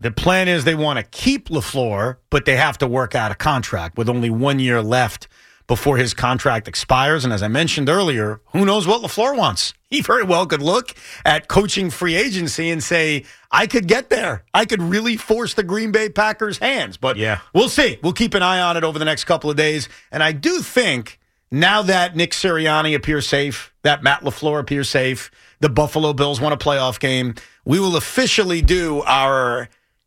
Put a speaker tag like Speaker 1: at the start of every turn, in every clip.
Speaker 1: The plan is they want to keep LaFleur, but they have to work out a contract with only 1 year left before his contract expires. And as I mentioned earlier, who knows what LaFleur wants? He very well could look at coaching free agency and say, I could get there. I could really force the Green Bay Packers' hands. But we'll see. We'll keep an eye on it over the next couple of days. And I do think now that Nick Sirianni appears safe, that Matt LaFleur appears safe, the Buffalo Bills won a playoff game, we will officially do our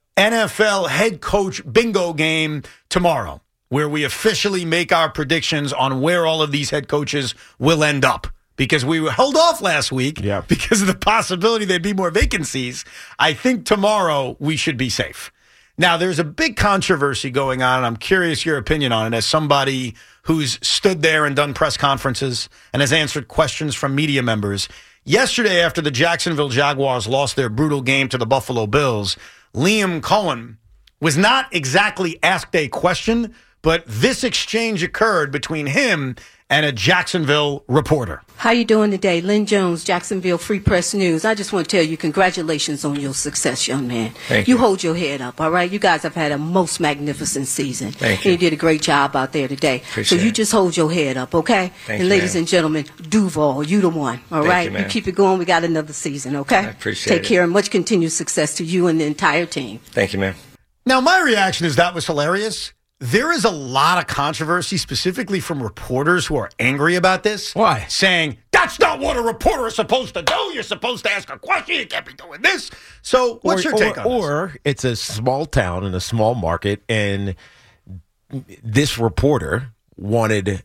Speaker 1: NFL head coach bingo game tomorrow, where we officially make our predictions on where all of these head coaches will end up. Because we were held off last week because of the possibility there'd be more vacancies. I think tomorrow we should be safe. Now, there's a big controversy going on, and I'm curious your opinion on it as somebody who's stood there and done press conferences and has answered questions from media members. Yesterday, after the Jacksonville Jaguars lost their brutal game to the Buffalo Bills, Liam Cohen was not exactly asked a question, but this exchange occurred between him and a Jacksonville reporter.
Speaker 2: How you doing today? Lynn Jones, Jacksonville Free Press News. I just want to tell you congratulations on your success, young man.
Speaker 3: Thank you.
Speaker 2: You hold your head up, all right? You guys have had a most magnificent season.
Speaker 3: Thank you.
Speaker 2: And you did a great job out there today.
Speaker 3: Appreciate
Speaker 2: so you
Speaker 3: it.
Speaker 2: just hold your head up, okay?
Speaker 3: Thank
Speaker 2: and
Speaker 3: you,
Speaker 2: ladies
Speaker 3: ma'am.
Speaker 2: and gentlemen, Duval, you the one, all
Speaker 3: Thank
Speaker 2: right?
Speaker 3: you, ma'am.
Speaker 2: keep it going. We got another season, okay?
Speaker 3: I appreciate
Speaker 2: Take care and much continued success to you and the entire team.
Speaker 3: Thank you, ma'am.
Speaker 1: Now, my reaction is that was hilarious. There is a lot of controversy, specifically from reporters who are angry about this.
Speaker 4: Why?
Speaker 1: Saying, that's not what a reporter is supposed to do. You're supposed to ask a question. You can't be doing this. So what's your take on this?
Speaker 4: Or it's a small town in a small market, and this reporter wanted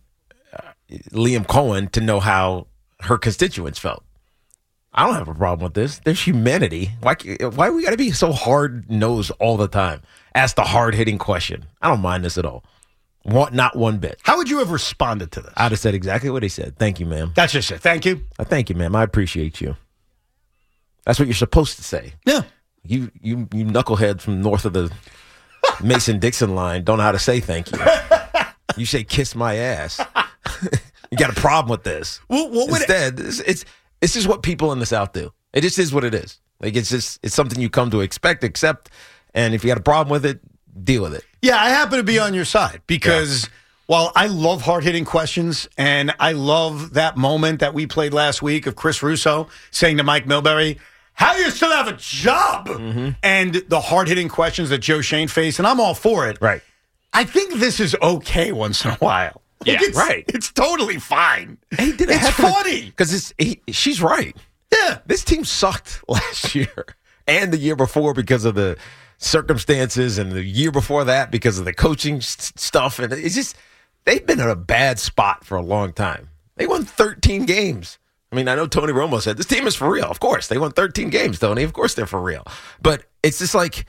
Speaker 4: Liam Cohen to know how her constituents felt. I don't have a problem with this. There's humanity. Why we got to be so hard-nosed all the time? Ask the hard-hitting question. I don't mind this at all. Not one bit.
Speaker 1: How would you have responded to this?
Speaker 4: I'd have said exactly what he said. Thank you, ma'am.
Speaker 1: That's just it. Thank you.
Speaker 4: Thank you, ma'am. I appreciate you. That's what you're supposed to say.
Speaker 1: Yeah.
Speaker 4: You knucklehead from north of the Mason-Dixon line don't know how to say thank you. You say kiss my ass. You got a problem with this. Instead, it's just what people in the South do. It just is what it is. Like it's something you come to expect, accept, and if you got a problem with it, deal with it.
Speaker 1: Yeah, I happen to be on your side because while I love hard-hitting questions and I love that moment that we played last week of Chris Russo saying to Mike Milbury, how do you still have a job? Mm-hmm. And the hard-hitting questions that Joe Shane faced, and I'm all for it.
Speaker 4: Right.
Speaker 1: I think this is okay once in a while.
Speaker 4: Yeah, right.
Speaker 1: It's totally fine.
Speaker 4: It's
Speaker 1: funny.
Speaker 4: Because she's right.
Speaker 1: Yeah.
Speaker 4: This team sucked last year and the year before because of the circumstances, and the year before that because of the coaching stuff. And it's just, they've been in a bad spot for a long time. They won 13 games. I mean, I know Tony Romo said this team is for real. Of course, they won 13 games, Tony. Of course they're for real. But it's just like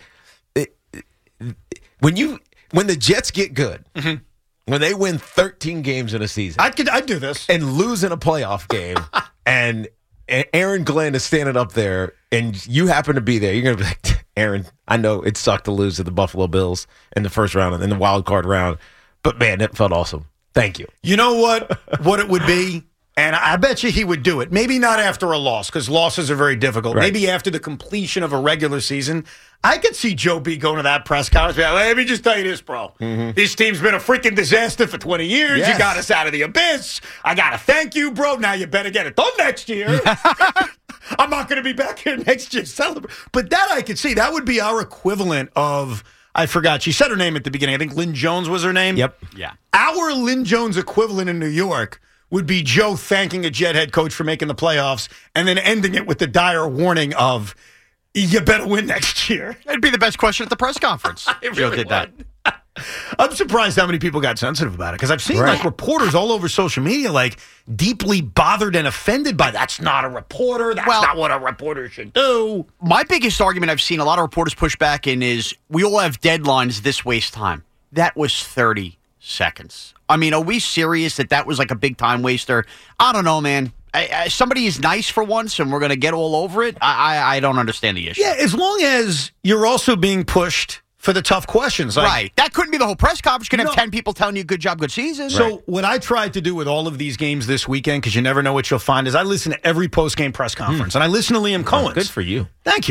Speaker 4: when the Jets get good, mm-hmm. when they win 13 games in a season,
Speaker 1: I'd do this
Speaker 4: and lose in a playoff game, and Aaron Glenn is standing up there, and you happen to be there. You're gonna be like, Aaron, I know it sucked to lose to the Buffalo Bills in the first round, in the wild card round, but man, it felt awesome. Thank you.
Speaker 1: You know what it would be? And I bet you he would do it. Maybe not after a loss, because losses are very difficult. Right. Maybe after the completion of a regular season. I could see Joe B going to that press conference. Let me just tell you this, bro. Mm-hmm. This team's been a freaking disaster for 20 years. Yes. You got us out of the abyss. I got to thank you, bro. Now you better get it done next year. I'm not going to be back here next year celebrating. But that I could see. That would be our equivalent of, I forgot. She said her name at the beginning. I think Lynn Jones was her name.
Speaker 4: Yep.
Speaker 1: Yeah. Our Lynn Jones equivalent in New York would be Joe thanking a Jet head coach for making the playoffs and then ending it with the dire warning of, you better win next year.
Speaker 5: It'd be the best question at the press conference. Joe did that.
Speaker 1: I'm surprised how many people got sensitive about it, because I've seen like reporters all over social media like deeply bothered and offended by that's not a reporter. That's not what a reporter should do.
Speaker 5: My biggest argument I've seen a lot of reporters push back in is we all have deadlines this waste time. That was 30 seconds. I mean, are we serious that was like a big time waster? I don't know, man. Somebody is nice for once and we're going to get all over it. I don't understand the issue.
Speaker 1: Yeah, as long as you're also being pushed for the tough questions. Like,
Speaker 5: right. That couldn't be the whole press conference. You could have 10 people telling you good job, good season.
Speaker 1: So what I tried to do with all of these games this weekend, because you never know what you'll find, is I listen to every post-game press conference. And I listen to Liam Cohen.
Speaker 4: Good for you.
Speaker 1: Thank you.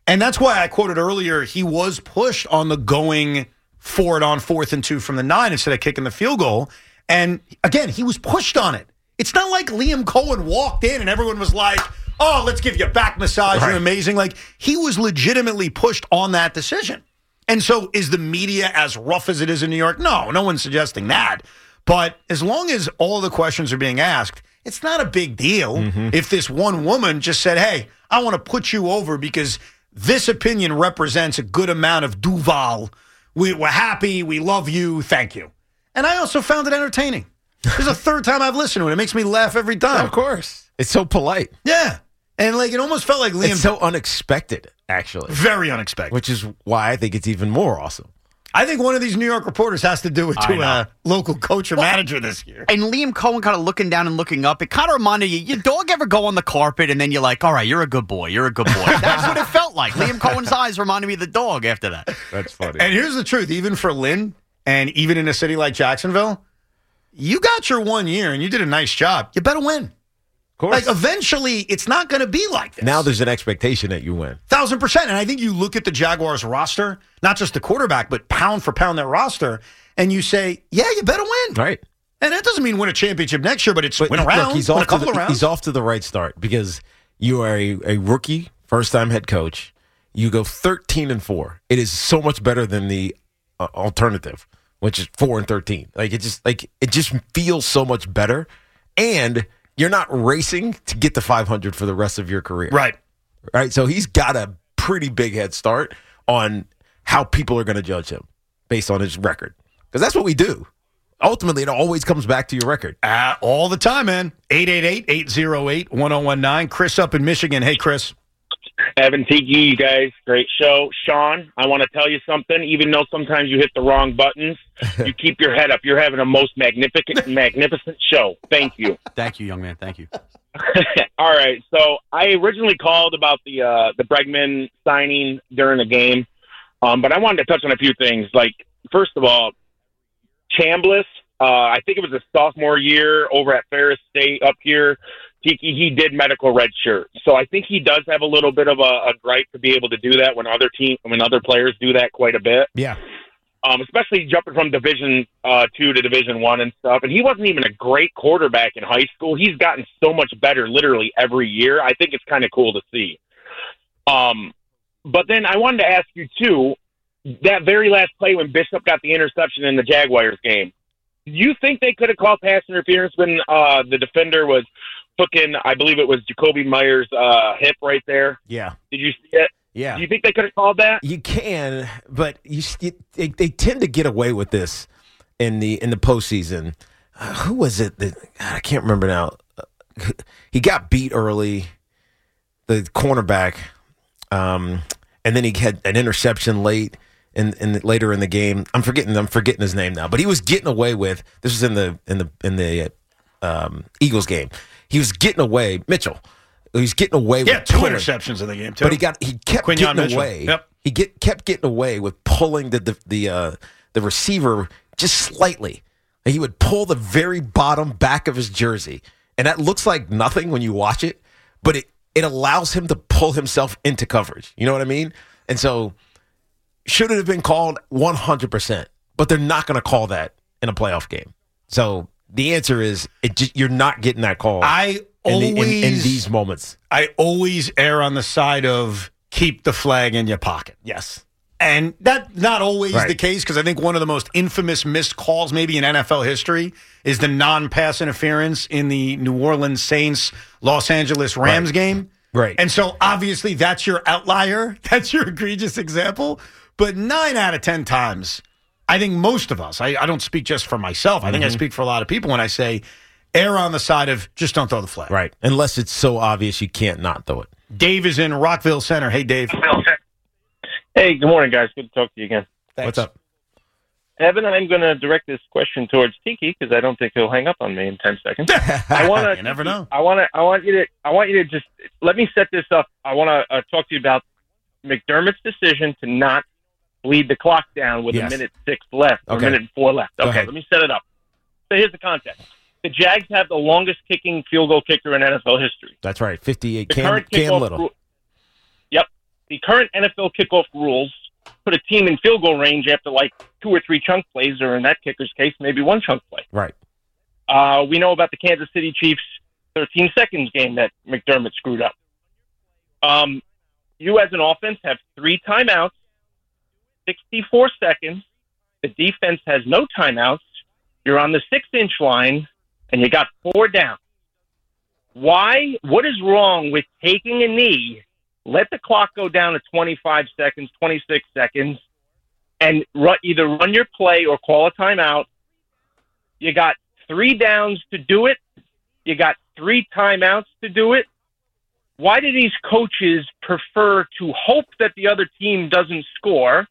Speaker 1: And that's why I quoted earlier, he was pushed on the going for it on 4th and 2 from the 9 instead of kicking the field goal. And again, he was pushed on it. It's not like Liam Cohen walked in and everyone was like, oh, let's give you a back massage. You're amazing. Like, he was legitimately pushed on that decision. And so is the media as rough as it is in New York? No one's suggesting that. But as long as all the questions are being asked, it's not a big deal if this one woman just said, hey, I want to put you over because this opinion represents a good amount of Duval. We're happy. We love you. Thank you. And I also found it entertaining. This is the third time I've listened to it. It makes me laugh every time.
Speaker 4: Of course. It's so polite.
Speaker 1: Yeah. And like it almost felt like Liam.
Speaker 4: It's so unexpected, actually.
Speaker 1: Very unexpected.
Speaker 4: Which is why I think it's even more awesome.
Speaker 1: I think one of these New York reporters has to do it to a local coach or manager this year.
Speaker 5: And Liam Cohen kind of looking down and looking up, it kind of reminded you, your dog ever go on the carpet and then you're like, all right, you're a good boy. You're a good boy. That's what it felt like. Liam Cohen's eyes reminded me of the dog after that.
Speaker 4: That's funny.
Speaker 1: And here's the truth. Even for Lynn, and even in a city like Jacksonville, you got your 1 year and you did a nice job. You better win.
Speaker 4: Of course.
Speaker 1: Like, eventually, it's not going to be like this.
Speaker 4: Now there's an expectation that you win.
Speaker 1: 1,000%. And I think you look at the Jaguars roster, not just the quarterback, but pound for pound that roster, and you say, yeah, you better win.
Speaker 4: Right.
Speaker 1: And that doesn't mean win a championship next year, but it's win a round,
Speaker 4: look,
Speaker 1: win a couple of rounds.
Speaker 4: He's off to the right start because you are a rookie, first-time head coach. You go 13-4. It is so much better than the alternative, which is 4-13. It just feels so much better, and you're not racing to get to 500 for the rest of your career.
Speaker 1: Right.
Speaker 4: So he's got a pretty big head start on how people are going to judge him based on his record. Because that's what we do. Ultimately, it always comes back to your record.
Speaker 1: All the time, man. 888-808-1019. Chris up in Michigan. Hey, Chris.
Speaker 3: Evan, Tiki, you guys, great show. Sean, I want to tell you something. Even though sometimes you hit the wrong buttons, you keep your head up. You're having a most magnificent show. Thank you.
Speaker 5: Thank you, young man. Thank you.
Speaker 3: All right. So I originally called about the Bregman signing during the game, but I wanted to touch on a few things. Like, first of all, Chambliss, I think it was his sophomore year over at Ferris State up here. Tiki, he did medical red shirt. So I think he does have a little bit of a gripe to be able to do that when other players do that quite a bit.
Speaker 4: Yeah.
Speaker 3: Especially jumping from Division 2 to Division 1 and stuff. And he wasn't even a great quarterback in high school. He's gotten so much better literally every year. I think it's kind of cool to see. But then I wanted to ask you, too, that very last play when Bishop got the interception in the Jaguars game, do you think they could have called pass interference when the defender was hooking, I believe it was Jacoby Myers' hip right there?
Speaker 4: Yeah.
Speaker 3: Did you see it?
Speaker 4: Yeah.
Speaker 3: Do you think they could have called that?
Speaker 4: You can, but they tend to get away with this in the then who was it? I can't remember now. He got beat early, the cornerback, and then he had an interception late. And later in the game, I'm forgetting his name now, but he was getting away with. This was in the Eagles game. He was getting away, Mitchell. He was getting away with
Speaker 1: 2
Speaker 4: pulling.
Speaker 1: interceptions in the game too.
Speaker 4: But he kept
Speaker 1: Quinyon
Speaker 4: getting
Speaker 1: Mitchell.
Speaker 4: away.
Speaker 1: Yep.
Speaker 4: He kept getting away with pulling the receiver just slightly. And he would pull the very bottom back of his jersey, and that looks like nothing when you watch it, but it allows him to pull himself into coverage. You know what I mean? And so. Should it have been called 100%, but they're not going to call that in a playoff game. So the answer is you're not getting that call. In these moments.
Speaker 1: I always err on the side of keep the flag in your pocket.
Speaker 4: Yes.
Speaker 1: And that's not always the case because I think one of the most infamous missed calls maybe in NFL history is the non-pass interference in the New Orleans Saints Los Angeles Rams game.
Speaker 4: Right.
Speaker 1: And so obviously that's your outlier. That's your egregious example. But 9 out of 10 times, I think most of us, I don't speak just for myself. I think I speak for a lot of people when I say err on the side of just don't throw the flag.
Speaker 4: Right. Unless it's so obvious you can't not throw it.
Speaker 1: Dave is in Rockville Center. Hey, Dave.
Speaker 3: Hey, good morning, guys. Good to talk to you again.
Speaker 1: Thanks.
Speaker 4: What's up?
Speaker 3: Evan, I'm going to direct this question towards Tiki because I don't think he'll hang up on me in 10 seconds.
Speaker 1: You never know.
Speaker 3: I want you to just let me set this up. I want to talk to you about McDermott's decision to not bleed the clock down with a minute 6 left or a minute 4 left. Okay, let me set it up. So here's the context. The Jags have the longest kicking field goal kicker in NFL history.
Speaker 4: That's right, 58.
Speaker 3: The current
Speaker 4: Cam
Speaker 3: kickoff
Speaker 4: Little.
Speaker 3: Rule, yep. the current NFL kickoff rules put a team in field goal range after like 2 or 3 chunk plays, or in that kicker's case, maybe 1 chunk play.
Speaker 4: Right.
Speaker 3: We know about the Kansas City Chiefs 13 seconds game that McDermott screwed up. You as an offense have 3 timeouts, 64 seconds. The defense has no timeouts. You're on the 6-inch line, and you got 4 down. Why? What is wrong with taking a knee, let the clock go down to 25 seconds, 26 seconds, and either run your play or call a timeout? You got 3 downs to do it. You got 3 timeouts to do it. Why do these coaches prefer to hope that the other team doesn't score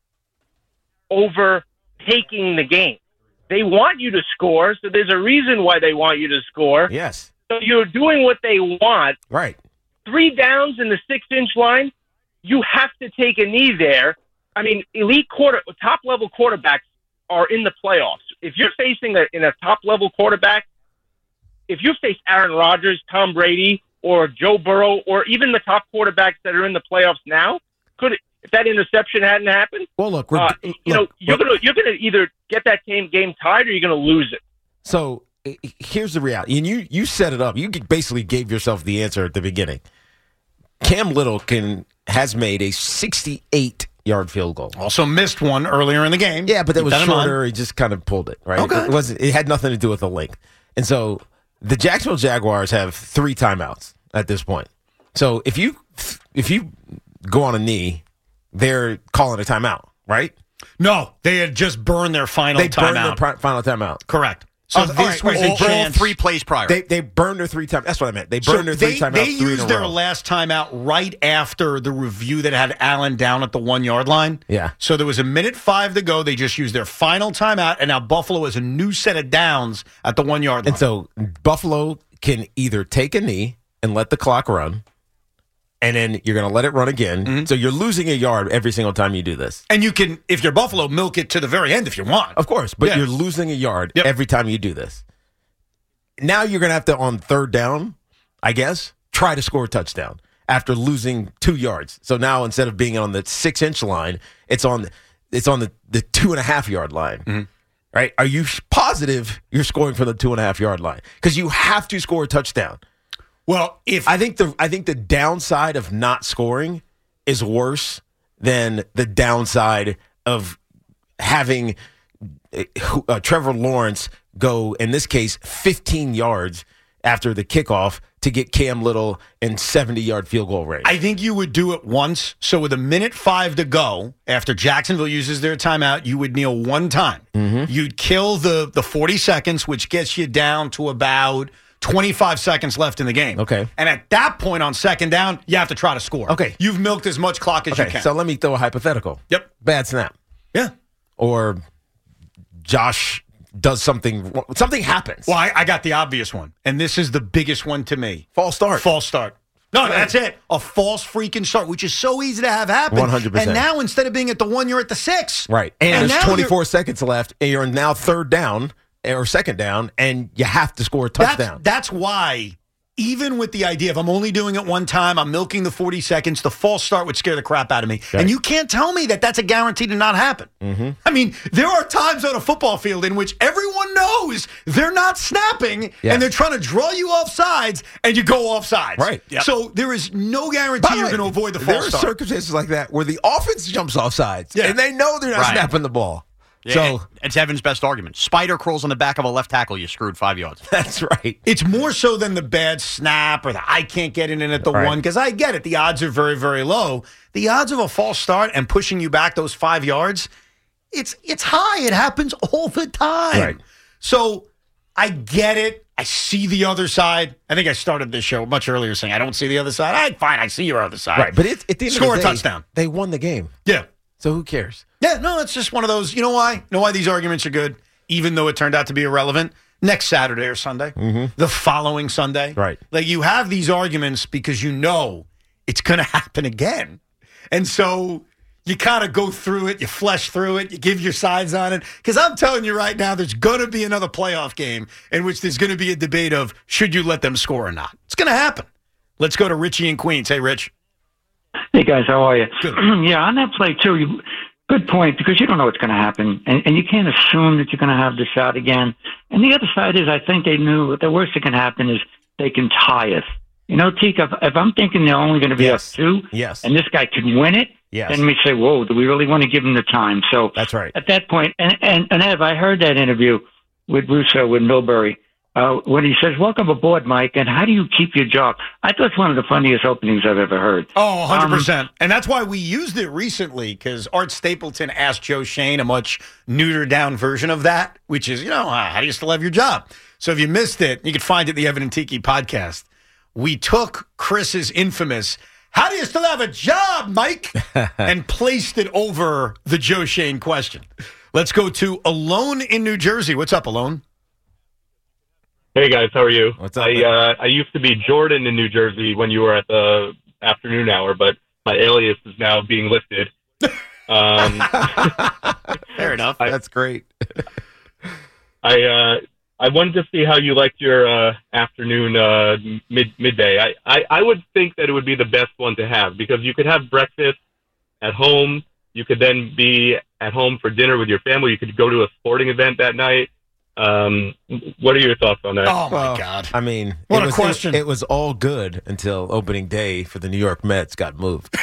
Speaker 3: over taking the game? They want you to score, so there's a reason why they want you to score.
Speaker 4: Yes.
Speaker 3: So you're doing what they want.
Speaker 4: Right.
Speaker 3: 3 downs in the 6-inch line, you have to take a knee there. I mean, top-level quarterbacks are in the playoffs. If you're facing a top-level quarterback, if you face Aaron Rodgers, Tom Brady, or Joe Burrow, or even the top quarterbacks that are in the playoffs now, if that interception hadn't happened,
Speaker 4: Well, look,
Speaker 3: you're gonna either get that game tied or you're gonna lose it.
Speaker 4: So here's the reality, and you set it up. You basically gave yourself the answer at the beginning. Cam Little has made a 68-yard field goal.
Speaker 1: Also missed one earlier in the game.
Speaker 4: Yeah, but that
Speaker 1: Keep
Speaker 4: was
Speaker 1: in mind.
Speaker 4: shorter. He just kind of pulled it, right?
Speaker 1: Okay.
Speaker 4: It had nothing to do with the length. And so the Jacksonville Jaguars have 3 timeouts at this point. So if you go on a knee, they're calling a timeout, right?
Speaker 1: No, they had just burned their final
Speaker 4: They burned
Speaker 1: timeout.
Speaker 4: their final timeout.
Speaker 1: Correct. So this was a
Speaker 5: all
Speaker 1: chance.
Speaker 5: 3 plays prior.
Speaker 4: They burned their 3 timeouts. That's what I meant. They burned their 3 timeouts.
Speaker 1: They
Speaker 4: 3 in a
Speaker 1: used their
Speaker 4: row.
Speaker 1: last timeout right after the review that had Allen down at the 1-yard line.
Speaker 4: Yeah.
Speaker 1: So there was a minute 5 to go. They just used their final timeout, and now Buffalo has a new set of downs at the 1-yard line.
Speaker 4: And so Buffalo can either take a knee and let the clock run, and then you're going to let it run again.
Speaker 1: Mm-hmm.
Speaker 4: So you're losing a yard every single time you do this.
Speaker 1: And you can, if you're Buffalo, milk it to the very end if you want.
Speaker 4: Of course, but
Speaker 1: Yeah.
Speaker 4: you're losing a yard
Speaker 1: Yep.
Speaker 4: every time you do this. Now you're going to have to, on 3rd down, I guess, try to score a touchdown after losing 2 yards. So now instead of being on the 6-inch line, it's on the 2.5-yard line.
Speaker 1: Mm-hmm.
Speaker 4: Right? Are you positive you're scoring from the 2.5-yard line? Because you have to score a touchdown.
Speaker 1: Well, if
Speaker 4: I think the downside of not scoring is worse than the downside of having Trevor Lawrence go, in this case, 15 yards after the kickoff to get Cam Little in 70-yard field goal range.
Speaker 1: I think you would do it once. So with a minute 5 to go, after Jacksonville uses their timeout, you would kneel 1 time.
Speaker 4: Mm-hmm.
Speaker 1: You'd kill the 40 seconds, which gets you down to about 25 seconds left in the game.
Speaker 4: Okay.
Speaker 1: And at that point on 2nd down, you have to try to score.
Speaker 4: Okay.
Speaker 1: You've milked as much clock as you can.
Speaker 4: So let me throw a hypothetical.
Speaker 1: Yep.
Speaker 4: Bad snap.
Speaker 1: Yeah.
Speaker 4: Or Josh does something happens.
Speaker 1: Well, I got the obvious one, and this is the biggest one to me.
Speaker 4: False start.
Speaker 1: False start. No, that's it. A false freaking start, which is so easy to have happen.
Speaker 4: 100%.
Speaker 1: And now instead of being at the 1, you're at the 6.
Speaker 4: Right. And there's
Speaker 1: now
Speaker 4: 24 seconds left, and you're now 3rd down or 2nd down, and you have to score a touchdown.
Speaker 1: That's why, even with the idea of I'm only doing it 1 time, I'm milking the 40 seconds, the false start would scare the crap out of me.
Speaker 4: Okay.
Speaker 1: And you can't tell me that that's a guarantee to not happen. Mm-hmm. I mean, there are times on a football field in which everyone knows they're not snapping,
Speaker 4: Yeah.
Speaker 1: and they're trying to draw you off sides, and you go off sides.
Speaker 4: Right. Yep.
Speaker 1: So there is no
Speaker 4: By
Speaker 1: guarantee
Speaker 4: the
Speaker 1: you're
Speaker 4: way,
Speaker 1: going to avoid the
Speaker 4: there
Speaker 1: false
Speaker 4: are
Speaker 1: start.
Speaker 4: circumstances like that where the offense jumps off sides,
Speaker 1: Yeah.
Speaker 4: and they know they're not
Speaker 5: Right.
Speaker 4: snapping the ball.
Speaker 5: Yeah,
Speaker 4: So
Speaker 5: it's Evan's best argument. Spider crawls on the back of a left tackle, you screwed 5 yards.
Speaker 4: that's right.
Speaker 1: It's more so than the bad snap or the I can't get in at the
Speaker 4: Right.
Speaker 1: 1, because I get it. The odds are very, very low. The odds of a false start and pushing you back those 5 yards, it's high. It happens all the time.
Speaker 4: Right.
Speaker 1: So I get it. I see the other side. I think I started this show much earlier saying I don't see the other side. All right, fine. I see your other side.
Speaker 4: Right, but it's at the end
Speaker 1: Score
Speaker 4: of
Speaker 1: a
Speaker 4: the day,
Speaker 1: touchdown.
Speaker 4: They won the game,
Speaker 1: Yeah.
Speaker 4: so who cares?
Speaker 1: Yeah, no, it's just one of those. You know why? You know why these arguments are good, even though it turned out to be irrelevant? Next Saturday or Sunday, the following Sunday.
Speaker 4: Right.
Speaker 1: Like you have these arguments because you know it's going to happen again. And so you kind of go through it, you flesh through it, you give your sides on it. Because I'm telling you right now, there's going to be another playoff game in which there's going to be a debate of should you let them score or not. It's going to happen. Let's go to Richie in Queens. Hey, Rich.
Speaker 6: Hey, guys, how are you?
Speaker 1: Good.
Speaker 6: Yeah, on that play, too, good point, because you don't know what's going to happen, and you can't assume that you're going to have the shot again. And the other side is, I think they knew the worst that can happen is they can tie us. You know, Tika, if I'm thinking they're only going to be up 2, and this guy can win it, then we say, whoa, do we really want to give him the time? So
Speaker 4: that's right.
Speaker 6: At that point, and Ev, I heard that interview with Russo, with Milbury, when he says, welcome aboard, Mike, and how do you keep your job? I thought it's one of the funniest openings I've ever heard.
Speaker 1: Oh, 100%. And that's why we used it recently, because Art Stapleton asked Joe Shane a much neutered-down version of that, which is, how do you still have your job? So if you missed it, you can find it in the Evan and Tiki podcast. We took Chris's infamous, how do you still have a job, Mike? and placed it over the Joe Shane question. Let's go to Alone in New Jersey. What's up, Alone?
Speaker 7: Hey, guys. How are you?
Speaker 4: What's up?
Speaker 7: I used to be Jordan in New Jersey when you were at the afternoon hour, but my alias is now being lifted.
Speaker 5: Fair enough.
Speaker 4: That's great.
Speaker 7: I wanted to see how you liked your afternoon midday. I would think that it would be the best one to have because you could have breakfast at home. You could then be at home for dinner with your family. You could go to a sporting event that night. What are your thoughts on that?
Speaker 1: Oh, my God.
Speaker 4: I mean,
Speaker 1: what a question.
Speaker 4: It was all good until opening day for the New York Mets got moved.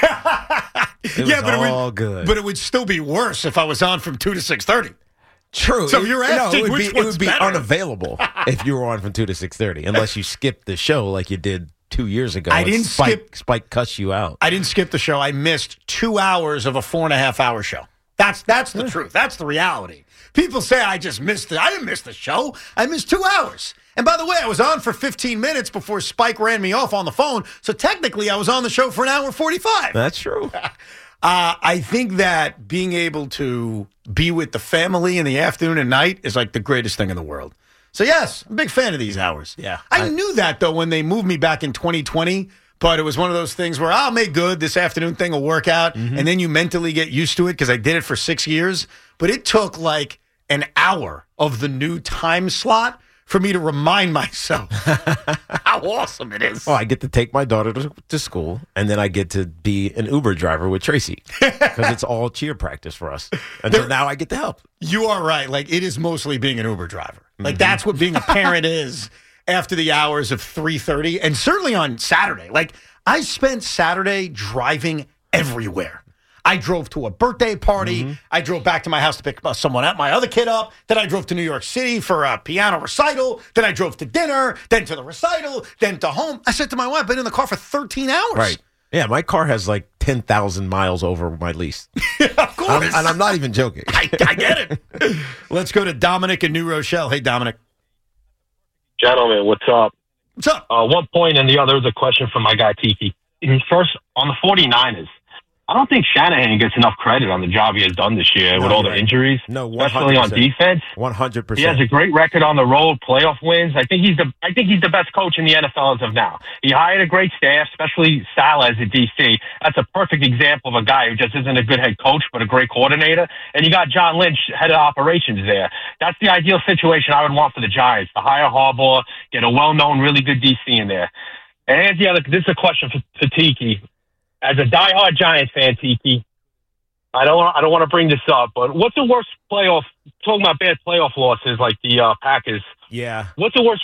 Speaker 4: It was all good.
Speaker 1: But it would still be worse if I was on from 2 to 6:30.
Speaker 4: True.
Speaker 1: So you're asking
Speaker 4: it
Speaker 1: which
Speaker 4: would
Speaker 1: one's
Speaker 4: be
Speaker 1: better?
Speaker 4: Unavailable if you were on from 2 to 6:30, unless you skipped the show like you did 2 years ago.
Speaker 1: I didn't skip.
Speaker 4: Spike cussed you out.
Speaker 1: I didn't skip the show. I missed 2 hours of a 4.5-hour show. That's the truth. That's the reality. People say I just missed it. I didn't miss the show. I missed 2 hours. And by the way, I was on for 15 minutes before Spike ran me off on the phone. So technically, I was on the show for an hour 45.
Speaker 4: That's true.
Speaker 1: I think that being able to be with the family in the afternoon and night is like the greatest thing in the world. So yes, I'm a big fan of these hours.
Speaker 4: Yeah.
Speaker 1: I knew that though when they moved me back in 2020, but it was one of those things where I'll make good. This afternoon thing will work out.
Speaker 4: Mm-hmm.
Speaker 1: And then you mentally get used to it because I did it for 6 years. But it took like an hour of the new time slot for me to remind myself how awesome it is.
Speaker 4: Well, I get to take my daughter to school, and then I get to be an Uber driver with Tracy because it's all cheer practice for us. And so now I get to help.
Speaker 1: You are right. Like, it is mostly being an Uber driver. Like, that's what being a parent is after the hours of 3:30, and certainly on Saturday. Like, I spent Saturday driving everywhere. I drove to a birthday party.
Speaker 4: Mm-hmm.
Speaker 1: I drove back to my house to pick someone up, my other kid up. Then I drove to New York City for a piano recital. Then I drove to dinner, then to the recital, then to home. I said to my wife, I've been in the car for 13 hours.
Speaker 4: Right. Yeah, my car has like 10,000 miles over my lease.
Speaker 1: Of course.
Speaker 4: And I'm not even joking.
Speaker 1: I get it. Let's go to Dominic in New Rochelle. Hey, Dominic.
Speaker 8: Gentlemen, what's up?
Speaker 1: What's up?
Speaker 8: One point and the other is a question from my guy, Tiki. First, on the 49ers, I don't think Shanahan gets enough credit on the job he has done this year with all the injuries.
Speaker 4: No, 100%.
Speaker 8: Especially on defense.
Speaker 4: 100%.
Speaker 8: He has a great record on the road, playoff wins. I think he's the best coach in the NFL as of now. He hired a great staff, especially Saleh at DC. That's a perfect example of a guy who just isn't a good head coach, but a great coordinator. And you got John Lynch, head of operations there. That's the ideal situation I would want for the Giants, to hire Harbaugh, get a well-known, really good DC in there. And here's the other, this is a question for Tiki. As a diehard Giants fan, Tiki, I don't want to bring this up, but what's the worst playoff? Talking about bad playoff losses like the Packers.
Speaker 4: Yeah.
Speaker 8: What's worse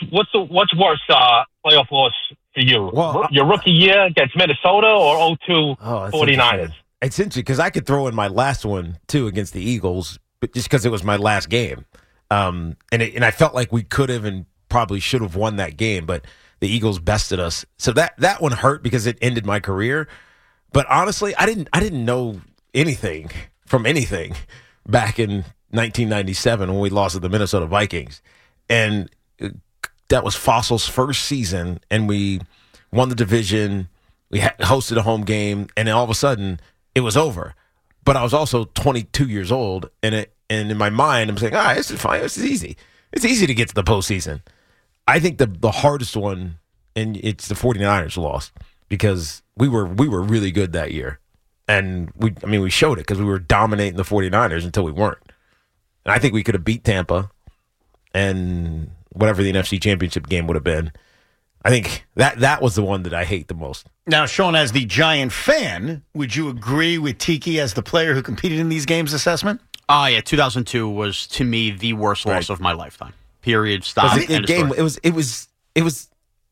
Speaker 8: playoff loss for you?
Speaker 4: Well,
Speaker 8: your rookie year against Minnesota or 02 49ers?
Speaker 4: It's interesting because I could throw in my last one too against the Eagles, but just because it was my last game, and I felt like we could have and probably should have won that game, but the Eagles bested us. So that one hurt because it ended my career. But honestly, I didn't know anything from anything back in 1997 when we lost to the Minnesota Vikings. And that was Fossil's first season, and we won the division. We hosted a home game, and then all of a sudden, it was over. But I was also 22 years old, and in my mind, I'm saying, all right, this is fine. This is easy. It's easy to get to the postseason. I think the hardest one, and it's the 49ers lost, because we were really good that year. And we showed it because we were dominating the 49ers until we weren't. And I think we could have beat Tampa and whatever the NFC Championship game would have been. I think that was the one that I hate the most.
Speaker 1: Now, Sean, as the Giant fan, would you agree with Tiki as the player who competed in these games assessment?
Speaker 5: Yeah, 2002 was, to me, the worst loss of my lifetime. Period. Stop.
Speaker 4: It was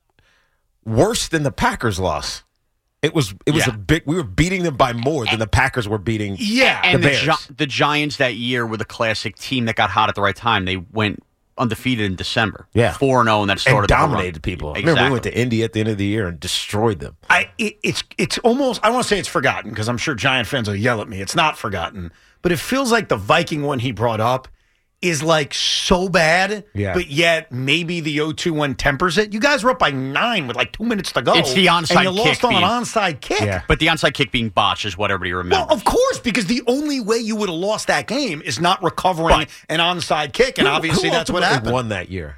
Speaker 4: worse than the Packers loss. It was a big. We were beating them by more than the Packers were beating.
Speaker 5: And
Speaker 4: the Bears.
Speaker 5: The Giants that year were the classic team that got hot at the right time. They went undefeated in December. 4-0, and that started
Speaker 4: and dominated people.
Speaker 5: Exactly.
Speaker 4: Remember, we went to Indy at the end of the year and destroyed them.
Speaker 1: It's almost, I don't want to say it's forgotten, because I'm sure Giant fans will yell at me. It's not forgotten, but it feels like the Viking one he brought up is like so bad, but yet maybe the 0-2 one tempers it. You guys were up by 9 with like 2 minutes to go.
Speaker 5: It's the onside
Speaker 1: and you
Speaker 5: kick.
Speaker 1: lost on an onside kick.
Speaker 5: Yeah. But the onside kick being botched is what everybody remembers.
Speaker 1: Well, of course, because the only way you would have lost that game is not recovering an onside kick, and obviously that's what happened.
Speaker 4: Won that year?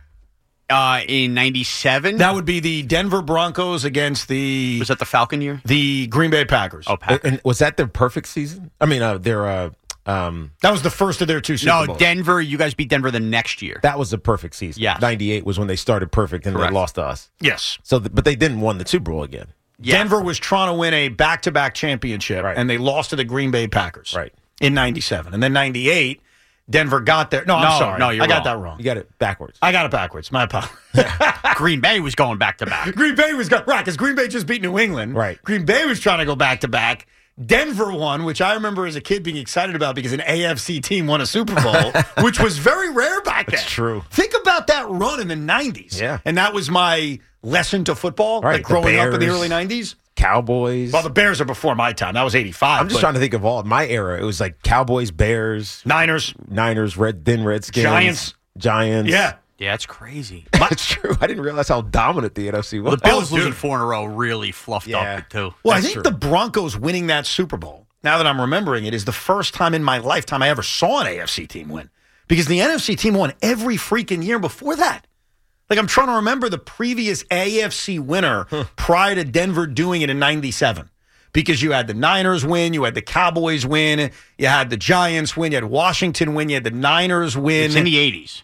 Speaker 5: In 97?
Speaker 1: That would be the Denver Broncos against the...
Speaker 5: Was that the Falcon year?
Speaker 1: The Green Bay Packers.
Speaker 5: Oh, Packers.
Speaker 4: And was that their perfect season? I mean, their...
Speaker 1: that was the first of their 2 Super Bowls.
Speaker 5: Denver, you guys beat Denver the next year.
Speaker 4: That was the perfect season.
Speaker 5: Yes.
Speaker 4: 98 was when they started perfect and
Speaker 5: Correct.
Speaker 4: they lost to us.
Speaker 1: Yes.
Speaker 4: So, but they didn't win the Super Bowl again.
Speaker 5: Yeah.
Speaker 1: Denver was trying to win a back-to-back championship, and they lost to the Green Bay Packers in 97. And then 98, Denver got there. No, I'm sorry.
Speaker 5: No, I
Speaker 1: got that wrong.
Speaker 4: You got it backwards.
Speaker 1: I got it backwards. My apologies.
Speaker 5: Green Bay was going back-to-back.
Speaker 1: Green Bay was going, right, because Green Bay just beat New England.
Speaker 4: Right.
Speaker 1: Green Bay was trying to go back-to-back. Denver won, which I remember as a kid being excited about because an AFC team won a Super Bowl, which was very rare back then.
Speaker 4: That's true.
Speaker 1: Think about that run in the 90s.
Speaker 4: Yeah.
Speaker 1: And that was my lesson to football,
Speaker 4: Right,
Speaker 1: like growing up in the
Speaker 4: Bears.
Speaker 1: early 90s.
Speaker 4: Cowboys.
Speaker 1: Well, the Bears are before my time. That was 85.
Speaker 4: I'm just trying to think of all my era. It was like Cowboys, Bears,
Speaker 1: Niners,
Speaker 4: Redskins, Giants.
Speaker 1: Yeah.
Speaker 5: Yeah, it's crazy.
Speaker 4: That's true. I didn't realize how dominant the NFC was.
Speaker 5: The Bills losing 4 in a row really fluffed up it, too.
Speaker 1: Well,
Speaker 4: That's
Speaker 1: I think
Speaker 4: true.
Speaker 1: the Broncos winning that Super Bowl, now that I'm remembering it, is the first time in my lifetime I ever saw an AFC team win. Because the NFC team won every freaking year before that. Like, I'm trying to remember the previous AFC winner prior to Denver doing it in 97. Because you had the Niners win, you had the Cowboys win, you had the Giants win, you had Washington win, you had the Niners win.
Speaker 5: It's in the 80s.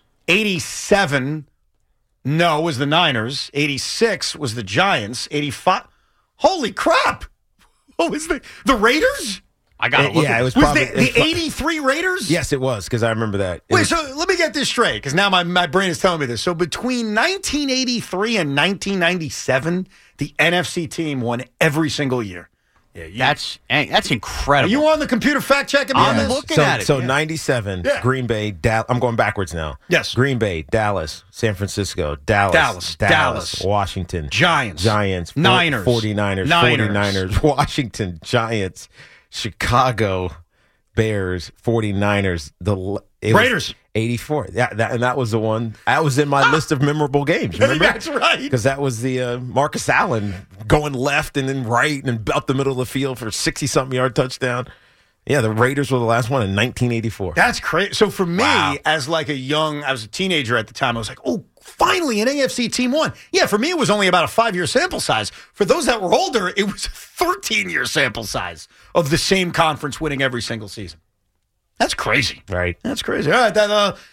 Speaker 1: 87, no, was the Niners. 86 was the Giants. 85, holy crap! What was the Raiders?
Speaker 5: I got to look at
Speaker 4: it was
Speaker 1: Was
Speaker 4: probably
Speaker 1: the 83 Raiders?
Speaker 4: Yes, it was because I remember that.
Speaker 1: Wait, so let me get this straight, because now my brain is telling me this. So between 1983 and 1997, the NFC team won every single year. Yeah,
Speaker 5: that's incredible.
Speaker 1: Are you on the computer fact checking me on
Speaker 5: I'm
Speaker 1: this?
Speaker 5: looking at it.
Speaker 4: So 97, Green Bay, I'm going backwards now.
Speaker 1: Yes.
Speaker 4: Green Bay, Dallas, San Francisco, Dallas, Washington,
Speaker 1: Giants,
Speaker 4: Niners, 49ers,
Speaker 1: Niners.
Speaker 4: Washington, Giants, Chicago, Bears, 49ers,
Speaker 1: Raiders.
Speaker 4: 84. And that was the one. That was in my list of memorable games. Remember?
Speaker 1: That's right.
Speaker 4: Because that was the Marcus Allen going left and then right and up the middle of the field for 60-something yard touchdown. Yeah, the Raiders were the last one in 1984.
Speaker 1: That's crazy. So for me, as like I was a teenager at the time, I was like, oh, finally an AFC team won. Yeah, for me, it was only about a 5-year sample size. For those that were older, it was a 13-year sample size of the same conference winning every single season. That's crazy.
Speaker 4: Right.
Speaker 1: That's crazy. All right,